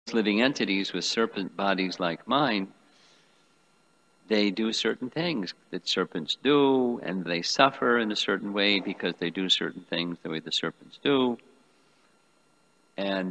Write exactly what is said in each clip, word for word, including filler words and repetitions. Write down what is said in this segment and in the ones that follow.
living entities with serpent bodies like mine, they do certain things that serpents do, and they suffer in a certain way because they do certain things the way the serpents do. And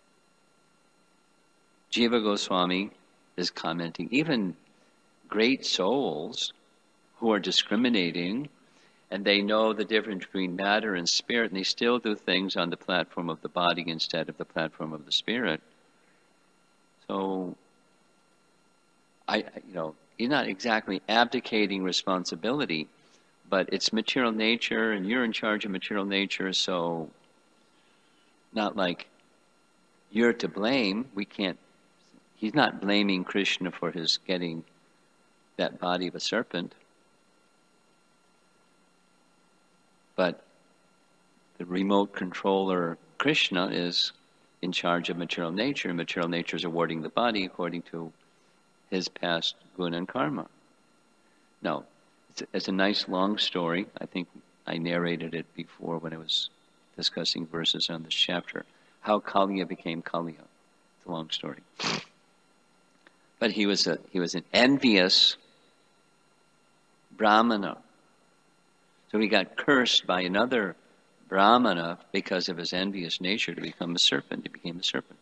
Jiva Goswami is commenting, even great souls who are discriminating, and they know the difference between matter and spirit, and they still do things on the platform of the body instead of the platform of the spirit. So, I, you know, you're not exactly abdicating responsibility, but it's material nature, and you're in charge of material nature, so not like you're to blame. We can't, he's not blaming Krishna for his getting that body of a serpent. But the remote controller, Krishna, is in charge of material nature, and material nature is awarding the body according to his past guna and karma. Now, it's a, it's a nice long story. I think I narrated it before when I was discussing verses on this chapter. How Kaliya became Kaliya. It's a long story. But he was a he was an envious Brahmana. So he got cursed by another Brahmana because of his envious nature to become a serpent. He became a serpent.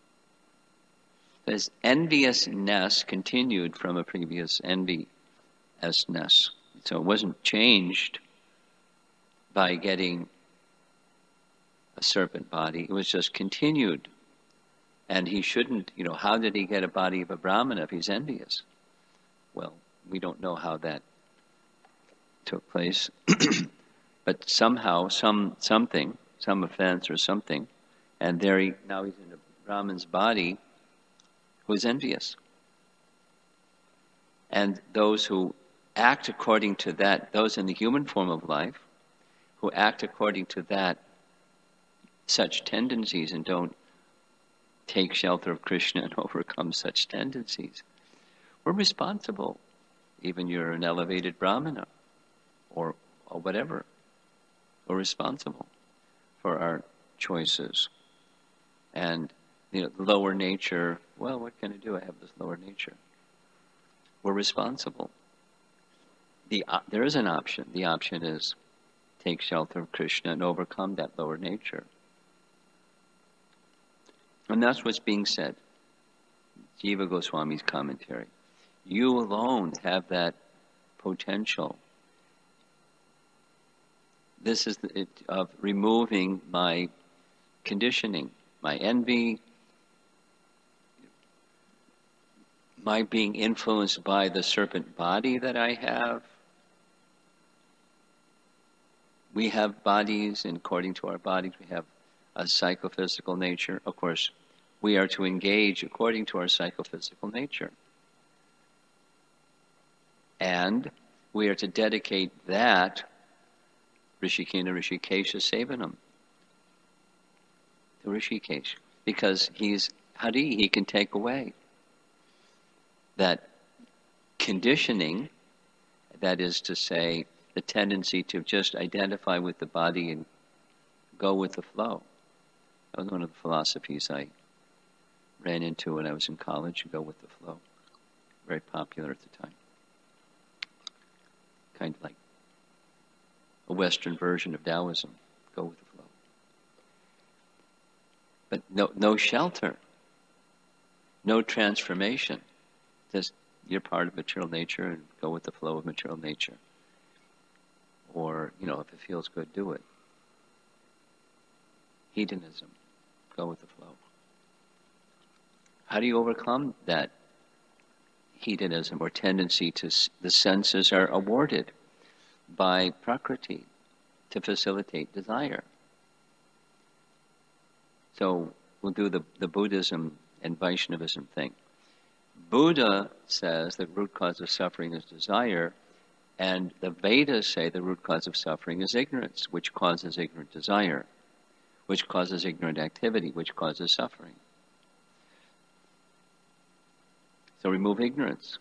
His enviousness continued from a previous enviousness. So it wasn't changed by getting a serpent body. It was just continued. And he shouldn't, you know, how did he get a body of a Brahmana if he's envious? Well, we don't know how that took place. But somehow, some something, some offense or something, and there he, now he's in a Brahman's body who is envious. And those who act according to that, those in the human form of life, who act according to that, such tendencies and don't take shelter of Krishna and overcome such tendencies, we're responsible. Even you're an elevated Brahmana or, or whatever. We're responsible for our choices. And you know, the lower nature, well, what can I do? I have this lower nature. We're responsible. The, uh, there is an option. The option is take shelter of Krishna and overcome that lower nature. And that's what's being said. Jiva Goswami's commentary. You alone have that potential. This is the, it, of removing my conditioning, my envy, my being influenced by the serpent body that I have. We have bodies, and according to our bodies, we have a psychophysical nature. Of course, we are to engage according to our psychophysical nature. And we are to dedicate that Rishikena Rishikesha Sevanam to Rishikesh, because he's Hari, he can take away that conditioning, that is to say, the tendency to just identify with the body and go with the flow. That was one of the philosophies I ran into when I was in college, go with the flow. Very popular at the time. Kind of like a Western version of Taoism, go with the flow. But no, no shelter, no transformation. Just you're part of material nature and go with the flow of material nature. Or, you know, if it feels good, do it. Hedonism, go with the flow. How do you overcome that hedonism or tendency to, the senses are awarded by Prakriti to facilitate desire? So we'll do the, the Buddhism and Vaishnavism thing. Buddha says the root cause of suffering is desire, and the Vedas say the root cause of suffering is ignorance, which causes ignorant desire, which causes ignorant activity, which causes suffering. So remove ignorance.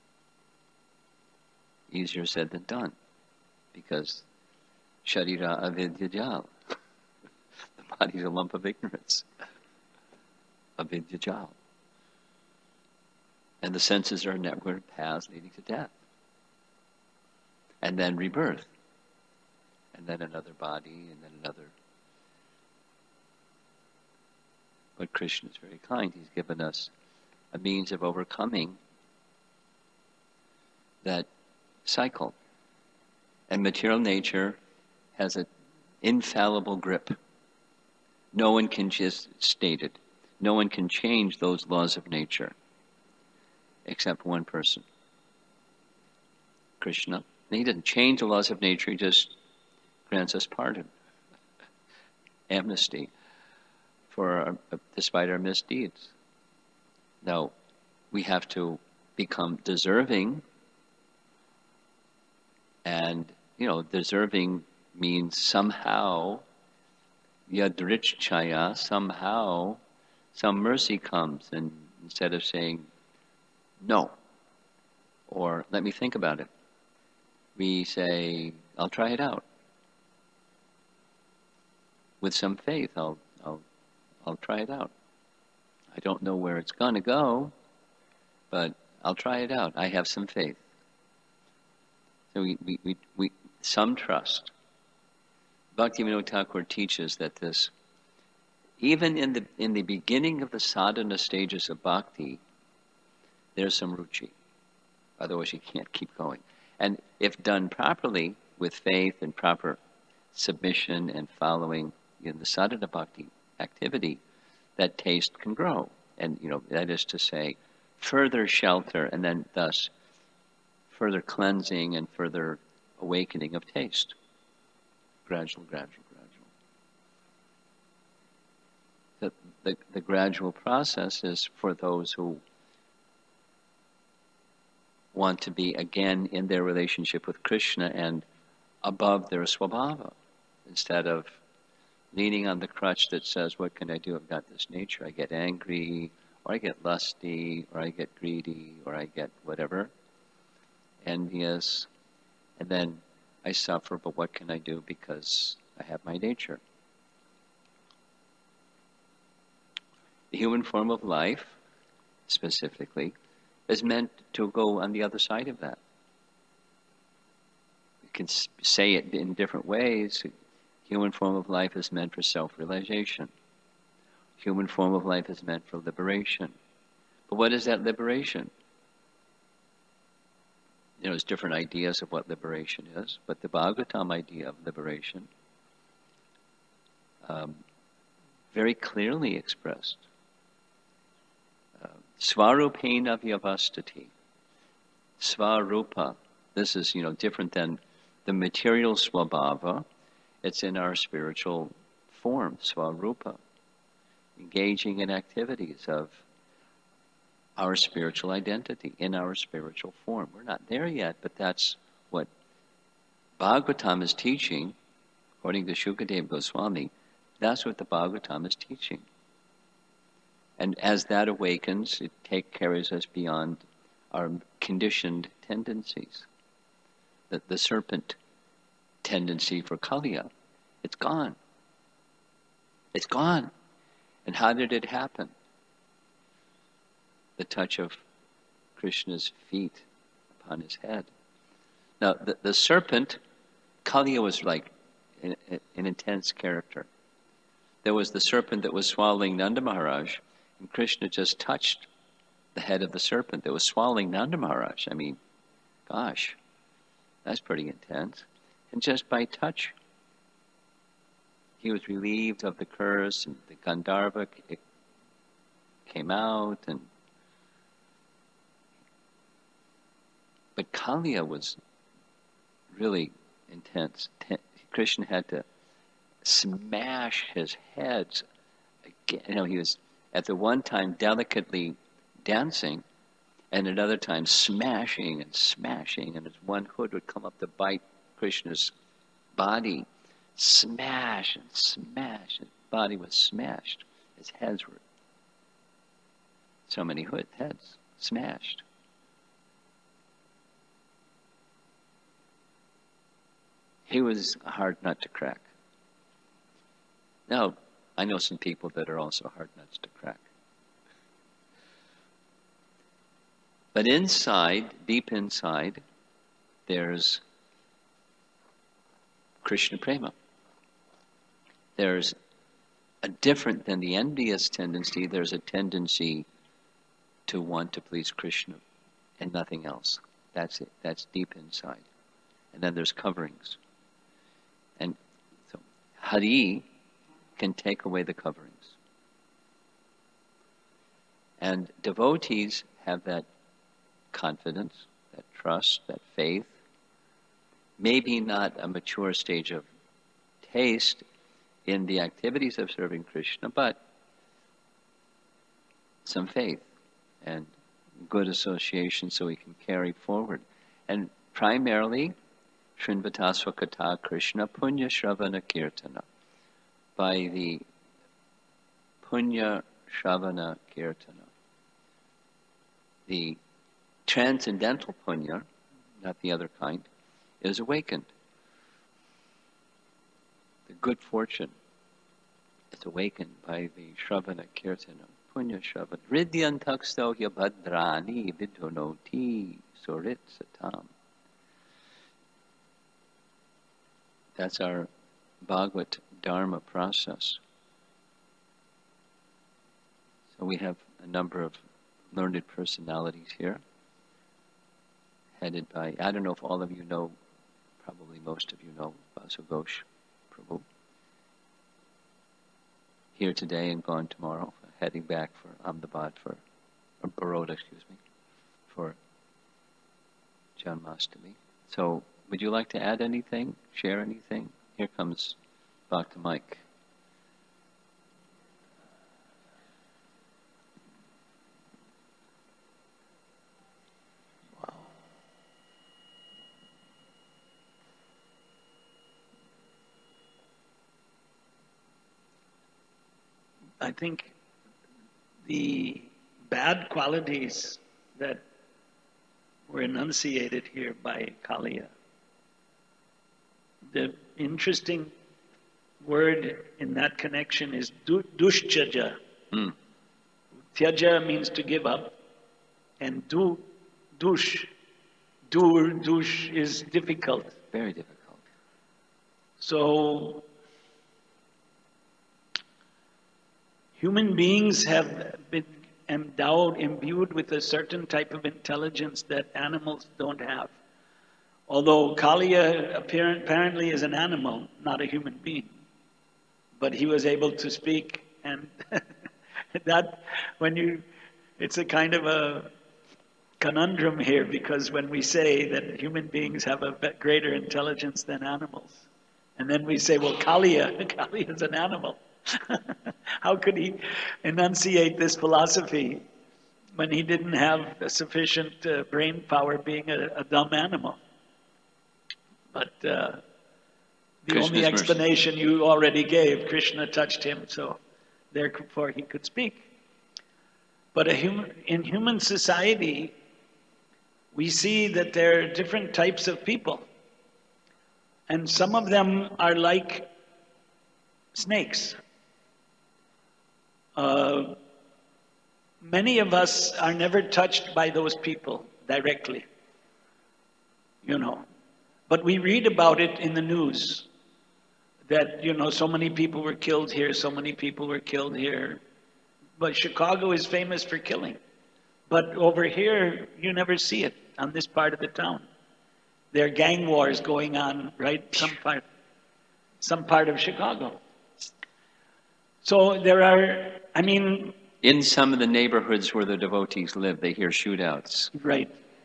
Easier said than done, because sharira avidyajal, the body's a lump of ignorance. avidya. And the senses are network paths leading to death. And then rebirth. And then another body, and then another. But Krishna is very kind. He's given us a means of overcoming that cycle. And material nature has an infallible grip. No one can just state it. No one can change those laws of nature except one person, Krishna. And he doesn't change the laws of nature, he just grants us pardon, amnesty, for our, despite our misdeeds. Now, we have to become deserving, and, you know, deserving means somehow, yadrichaya, somehow, some mercy comes, and instead of saying, no, or let me think about it, we say, I'll try it out. With some faith, I'll, I'll, I'll try it out. I don't know where it's going to go, but I'll try it out. I have some faith. So we, we, we, we some trust. Bhaktivinoda Thakur teaches that this, even in the in the beginning of the sadhana stages of bhakti, there's some ruchi. Otherwise you can't keep going. And if done properly, with faith and proper submission and following in the sadhana bhakti activity, that taste can grow. And, you know, that is to say, further shelter and then thus further cleansing and further awakening of taste. Gradual, gradual, gradual. The, the, the gradual process is for those who want to be again in their relationship with Krishna and above their swabhava, instead of leaning on the crutch that says, what can I do? I've got this nature. I get angry, or I get lusty, or I get greedy, or I get whatever, envious, and then I suffer, but what can I do because I have my nature? The human form of life, specifically, is meant to go on the other side of that. You can say it in different ways. Human form of life is meant for self-realization. Human form of life is meant for liberation. But what is that liberation? You know, there's different ideas of what liberation is, but the Bhagavatam idea of liberation, um, very clearly expressed. Uh, Svarupena vyavastati. Svarupa. This is, you know, different than the material swabhava. It's in our spiritual form, Svarupa. Engaging in activities of our spiritual identity, in our spiritual form. We're not there yet, but that's what Bhagavatam is teaching, according to Shukadeva Goswami. That's what the Bhagavatam is teaching. And as that awakens, it take, carries us beyond our conditioned tendencies. The, the serpent tendency for Kaliya, it's gone. It's gone. And how did it happen? The touch of Krishna's feet upon his head. Now, the, the serpent, Kaliya was like an, an intense character. There was the serpent that was swallowing Nanda Maharaj, and Krishna just touched the head of the serpent that was swallowing Nanda Maharaj. I mean, gosh, that's pretty intense. And just by touch, he was relieved of the curse, and the Gandharva it came out, and but Kaliya was really intense. Krishna had to smash his heads again. You know, he was at the one time delicately dancing, and another time smashing and smashing, and his one hood would come up to bite Krishna's body. Smash and smash. His body was smashed. His heads were so many hood heads smashed. He was a hard nut to crack. Now, I know some people that are also hard nuts to crack. But inside, deep inside, there's Krishna Prema. There's a different than the envious tendency, there's a tendency to want to please Krishna and nothing else. That's it. That's deep inside. And then there's coverings. And so Hari can take away the coverings. And devotees have that confidence, that trust, that faith. Maybe not a mature stage of taste in the activities of serving Krishna, but some faith and good association so we can carry forward. And primarily, Shrinvatasva Katha Krishna Punya Shravana Kirtana. By the Punya Shravana Kirtana, the transcendental punya, not the other kind, is awakened. The good fortune is awakened by the Shravana Kirtana, Punya Shravana. Ridyantaksto yabhadrani vidhunoti surit satam. That's our Bhagavad Dharma process. So we have a number of learned personalities here, headed by, I don't know if all of you know, probably most of you know Vasu Ghosh Prabhu. Here today and gone tomorrow, heading back for Ahmedabad for, or Baroda, excuse me, for Janmashtami. So, would you like to add anything, share anything? Here comes Bhakta Mike. Wow. I think the bad qualities that were enunciated here by Kaliya, the interesting word in that connection is du- dushchaja. Mm. Tyaja means to give up, and du, dush, dur, dush is difficult. Very difficult. So, human beings have been endowed, imbued with a certain type of intelligence that animals don't have. Although Kaliya apparently is an animal, not a human being. But he was able to speak, and that, when you, it's a kind of a conundrum here, because when we say that human beings have a greater intelligence than animals, and then we say, well, Kaliya, Kaliya is an animal. How could he enunciate this philosophy when he didn't have sufficient uh, brain power being a, a dumb animal? But uh, the Krishna's only explanation mercy. You already gave, Krishna touched him, so therefore he could speak. But a human, in human society, we see that there are different types of people. And some of them are like snakes. Uh, many of us are never touched by those people directly, you know. But we read about it in the news, that, you know, so many people were killed here, so many people were killed here. But Chicago is famous for killing. But over here, you never see it on this part of the town. There are gang wars going on, right? Some part, some part of Chicago. So there are, I mean... In some of the neighborhoods where the devotees live, they hear shootouts. Right.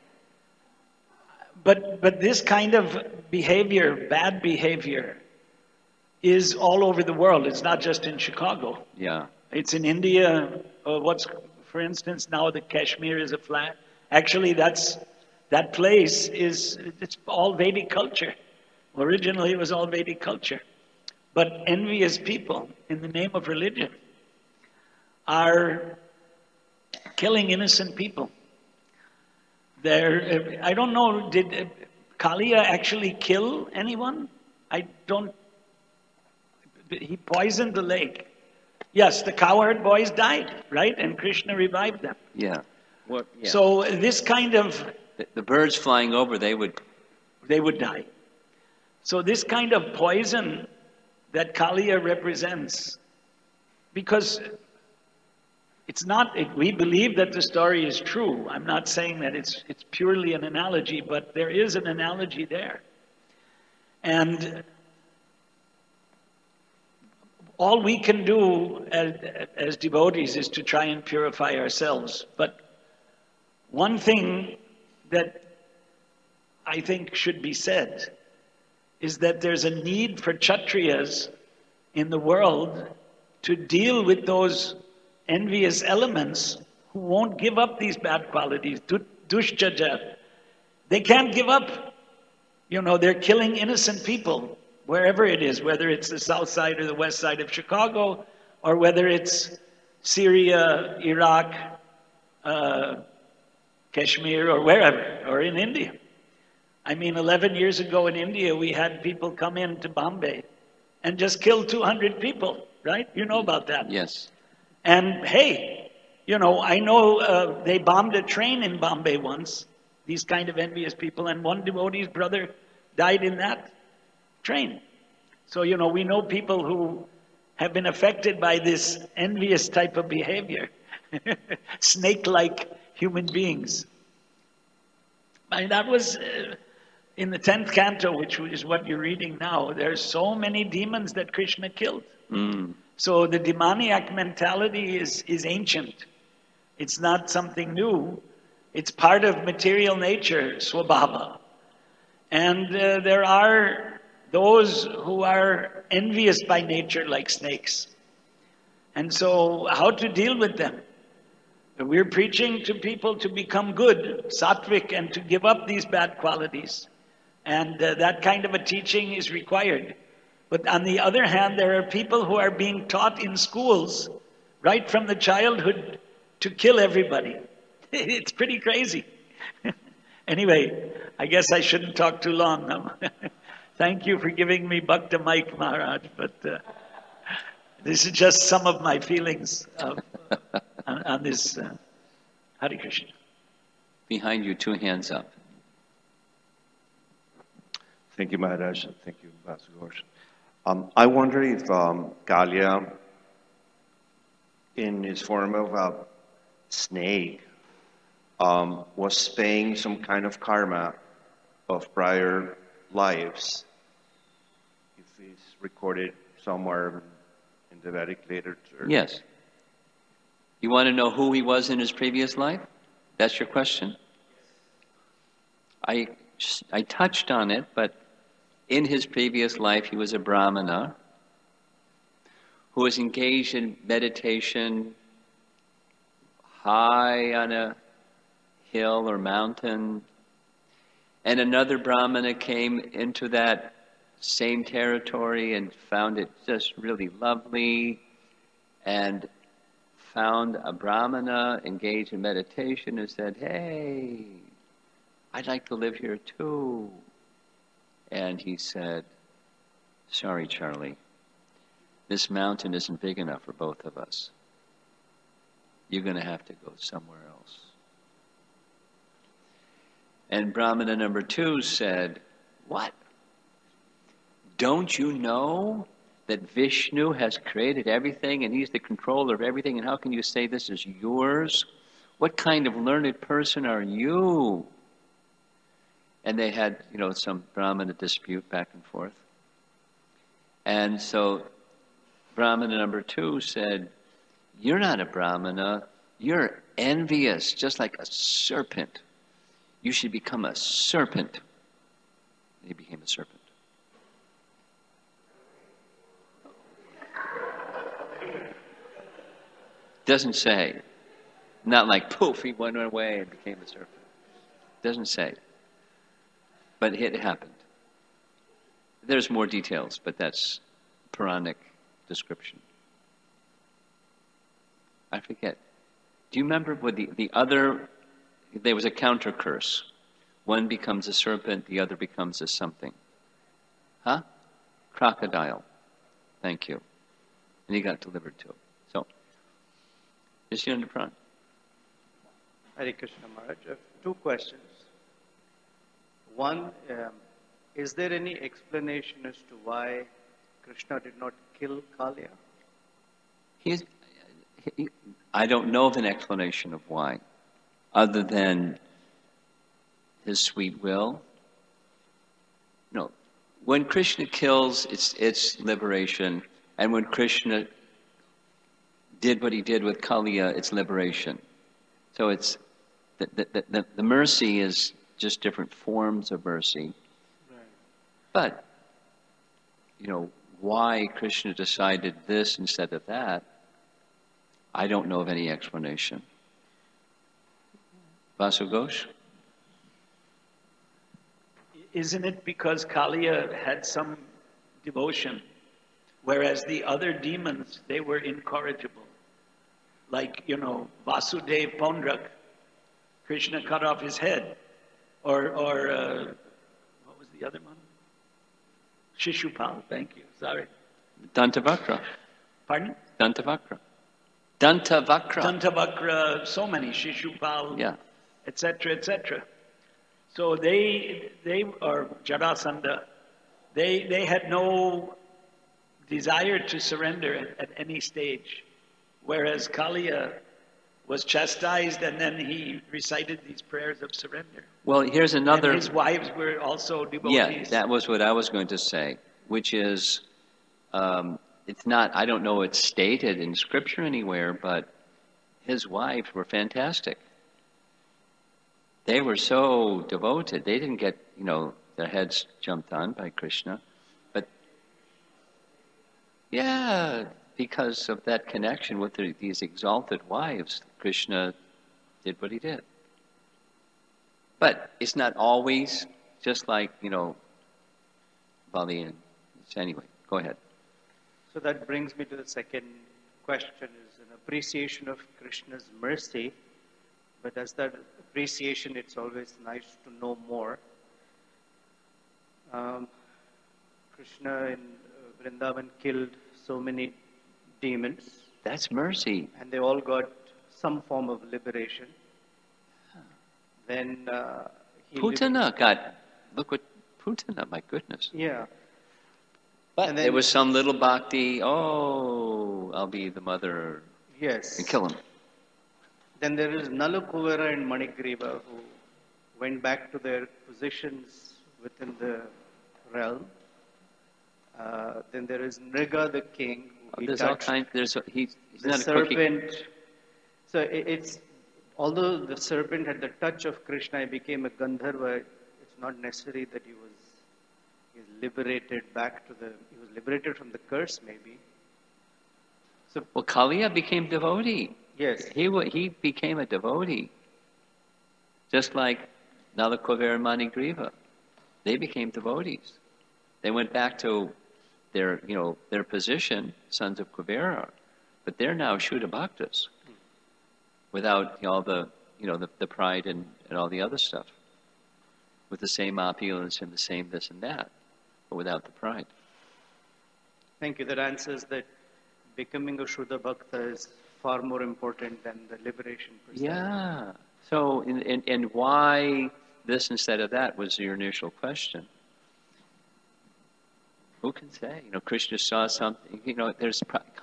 But but this kind of behavior, bad behavior, is all over the world. It's not just in Chicago. Yeah. It's in India. Uh, what's, for instance, now the Kashmir is a flag. Actually, that's that place is it's all Vedic culture. Originally, it was all Vedic culture. But envious people, in the name of religion, are killing innocent people. There, I don't know, did Kaliya actually kill anyone? I don't, he poisoned the lake. Yes, the cowherd boys died, right? And Krishna revived them. Yeah. What, yeah. So this kind of, the, the birds flying over, they would, they would die. So this kind of poison that Kaliya represents, because it's not, it, we believe that the story is true. I'm not saying that it's, it's purely an analogy, but there is an analogy there. And all we can do as, as devotees is to try and purify ourselves. But one thing that I think should be said is that there's a need for Kshatriyas in the world to deal with those envious elements who won't give up these bad qualities. Dushjaja. They can't give up. You know, they're killing innocent people wherever it is, whether it's the south side or the west side of Chicago, or whether it's Syria, Iraq, uh, Kashmir, or wherever, or in India. I mean, eleven years ago in India, we had people come into Bombay and just kill two hundred people, right? You know about that. yes. And hey, you know, I know uh, they bombed a train in Bombay once, these kind of envious people, and one devotee's brother died in that train. So, you know, we know people who have been affected by this envious type of behavior, snake-like human beings. And that was uh, in the tenth canto, which is what you're reading now. There's so many demons that Krishna killed. Mm. So the demoniac mentality is, is ancient. It's not something new. It's part of material nature, swabhava. And uh, there are those who are envious by nature like snakes. And so how to deal with them? We're preaching to people to become good, sattvic, and to give up these bad qualities. And uh, that kind of a teaching is required. But on the other hand, there are people who are being taught in schools, right from the childhood, to kill everybody. It's pretty crazy. Anyway, I guess I shouldn't talk too long now. Thank you for giving me Bhakta Mike, Maharaj, but uh, this is just some of my feelings of, uh, on, on this. Uh, Hare Krishna. Behind you, two hands up. Thank you, Maharaj, and thank you, Master Ghosh. Um, I wonder if um, Kaliya, in his form of a snake, um, was paying some kind of karma of prior lives, if it's recorded somewhere in the Vedic literature. Yes. You want to know who he was in his previous life? That's your question? I, I touched on it, but in his previous life, he was a brahmana who was engaged in meditation high on a hill or mountain. And another brahmana came into that same territory and found it just really lovely, and found a brahmana engaged in meditation and said, "Hey, I'd like to live here too." And he said, "Sorry, Charlie, this mountain isn't big enough for both of us. You're going to have to go somewhere else." And Brahmana number two said, "What? Don't you know that Vishnu has created everything and he's the controller of everything, and how can you say this is yours? What kind of learned person are you?" And they had, you know, some Brahmana dispute back and forth. And so Brahmana number two said, "You're not a Brahmana, you're envious, just like a serpent. You should become a serpent." And he became a serpent. Doesn't say. Not like poof, he went away and became a serpent. Doesn't say. But it happened. There's more details, but that's Puranic description. I forget. Do you remember what the, the other, there was a counter curse. One becomes a serpent, the other becomes a something. Huh? Crocodile. Thank you. And he got delivered to. So, is he under Puran? Hare Krishna Maharaj. I have two questions. One, um, is there any explanation as to why Krishna did not kill Kaliya? He's, he, I don't know of an explanation of why, other than his sweet will. No, when Krishna kills, it's it's liberation, and when Krishna did what he did with Kaliya, it's liberation. So it's the the the, the mercy is just different forms of mercy. Right. But you know why Krishna decided this instead of that, I don't know of any explanation. Vasu Ghosh? Isn't it because Kaliya had some devotion, whereas the other demons, they were incorrigible? Like, you know, Vasudev Pondrak, Krishna cut off his head. Or, or uh, what was the other one? Shishupal, thank you, sorry. Dantavakra. Pardon? Dantavakra. Dantavakra. Dantavakra, so many, Shishupal, Yeah. et cetera, et cetera. So they, they, or Jarasandha, they, they had no desire to surrender at, at any stage, whereas Kaliya was chastised and then he recited these prayers of surrender. Well, here's another. And his wives were also devotees. Yeah, that was what I was going to say, which is, um, it's not, I don't know it's stated in Scripture anywhere, but his wives were fantastic. They were so devoted. They didn't get, you know, their heads jumped on by Krishna. But, yeah, because of that connection with the, these exalted wives, Krishna did what he did. But it's not always just like, you know, Bali and anyway, go ahead. So that brings me to the second question, is an appreciation of Krishna's mercy. But as that appreciation, it's always nice to know more. Um, Krishna in uh, Vrindavan killed so many demons. That's mercy. And they all got some form of liberation. Then uh, he Putana liber- got, look what, Putana, my goodness. Yeah. But And then- there was some little bhakti, oh, I'll be the mother, Yes. and kill him. Then there is Nalakuvara and Manigriva who went back to their positions within the realm. Uh, then there is Nriga the king. Who Oh, he there's all touched. kinds, there's, a, he's, he's The not a cookie. serpent. So it, it's, although the serpent had the touch of Krishna, he became a Gandharva. It's not necessary that he was he was liberated back to the, he was liberated from the curse maybe. So, Well, Kaliya became devotee. yes. He wa- he became a devotee, just like Nalakuvara and Manigriva. They became devotees. They went back to their you know their position, sons of Kuvera, but they're now Shuddha Bhaktas, without all the you know the, the pride and, and all the other stuff, with the same opulence and the same this and that, but without the pride. Thank you. That answers that becoming a Shuddha Bhakta is far more important than the liberation per se. Yeah. So, and, and, and why this instead of that was your initial question. Who can say? You know, Krishna saw something. You know, there's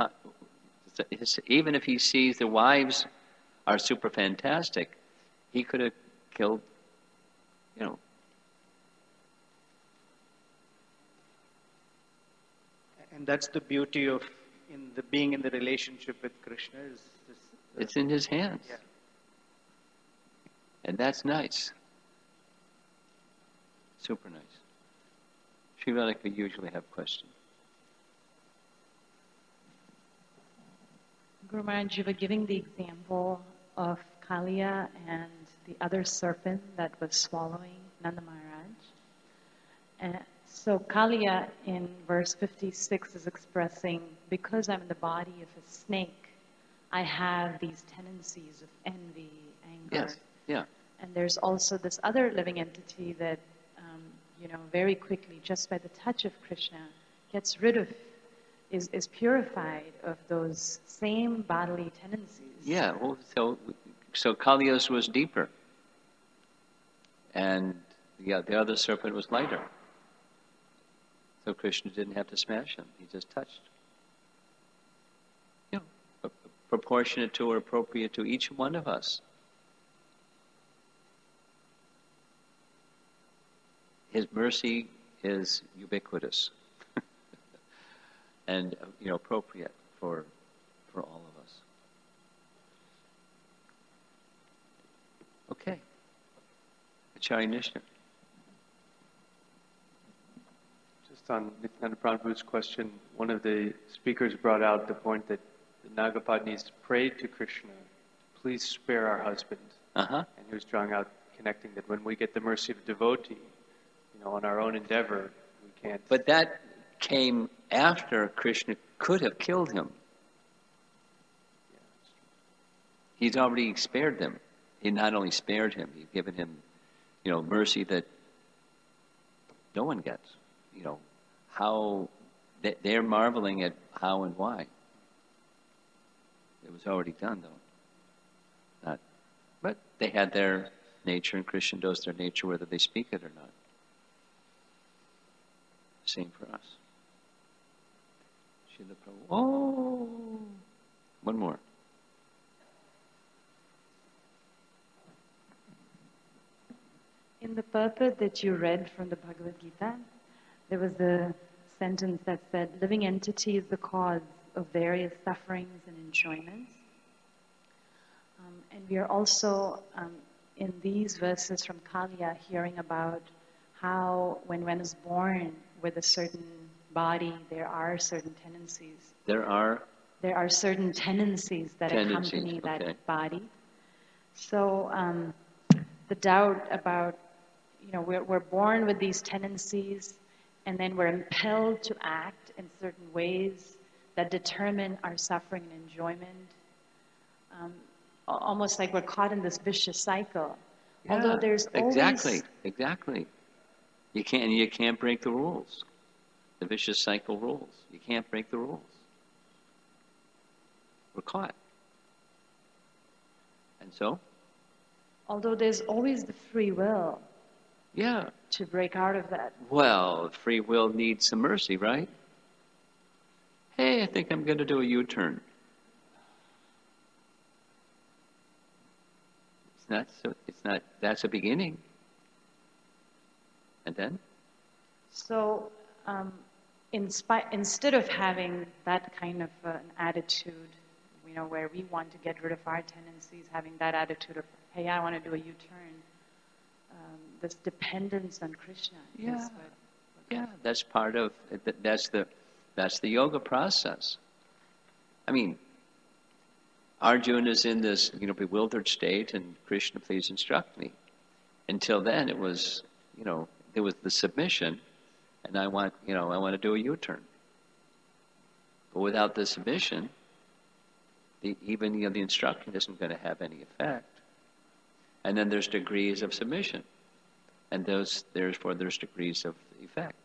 even if he sees the wives are super fantastic, he could have killed. You know. And that's the beauty of in the being in the relationship with Krishna is this. It's in his hands. Yeah. And that's nice. Super nice. Sri Radhika usually have questions. Guru Maharaj, you were giving the example of Kaliya and the other serpent that was swallowing Nanda Maharaj. And so Kaliya in verse fifty-six is expressing, because I'm in the body of a snake, I have these tendencies of envy, anger. Yes. Yeah. And there's also this other living entity that, um, you know, very quickly, just by the touch of Krishna, gets rid of, is, is purified of those same bodily tendencies. Yeah. Well, so so Kaliya's was deeper, and the, the other serpent was lighter. So Krishna didn't have to smash him. He just touched. You know, proportionate to or appropriate to each one of us. His mercy is ubiquitous and, you know, appropriate for for all of us. Okay. Acharya Nishna. Just on Nityananda Prabhu's question, one of the speakers brought out the point that the Nagapatnis prayed to Krishna, please spare our husband. Uh-huh. And he was drawing out, connecting that when we get the mercy of a devotee, you know, on our own endeavor, we can't... But that came after Krishna could have killed him. He's already spared them. He not only spared him, he's given him, you know, mercy that no one gets. You know, how they're marveling at how and why. It was already done, though. Not, but they had their nature, and Krishna knows their nature, whether they speak it or not. Same for us. Srila Prabhu. Oh, one more. In the purport that you read from the Bhagavad Gita, there was a sentence that said, living entity is the cause of various sufferings and enjoyments. Um, and we are also, um, in these verses from Kaliya, hearing about how when one is born with a certain body, there are certain tendencies. There are? There are certain tendencies that tendencies, accompany that okay. body. So um, the doubt about, you know, we're, we're born with these tendencies, and then we're impelled to act in certain ways that determine our suffering and enjoyment. Um, almost like we're caught in this vicious cycle. Yeah, Although there's always... Exactly, exactly. You can't, you can't break the rules. The vicious cycle rules. You can't break the rules. We're caught. And so? Although there's always the free will. Yeah. To break out of that. Well, free will needs some mercy, right? Hey, I think I'm going to do a U-turn. It's not. So, it's not. That's a beginning. And then? So, um, in spi- instead of having that kind of uh, an attitude, you know, where we want to get rid of our tendencies, having that attitude of, hey, I want to do a U-turn, um, this dependence on Krishna. Yeah. Is what, what yeah, that's part of, that's the, that's the yoga process. I mean, Arjuna is in this, you know, bewildered state, and Krishna, please instruct me. Until then, it was, you know, there was the submission, and I want, you know, I want to do a U-turn. But without the submission, the, even, you know, the instruction isn't going to have any effect. And then there's degrees of submission, and those, therefore, there's degrees of effect.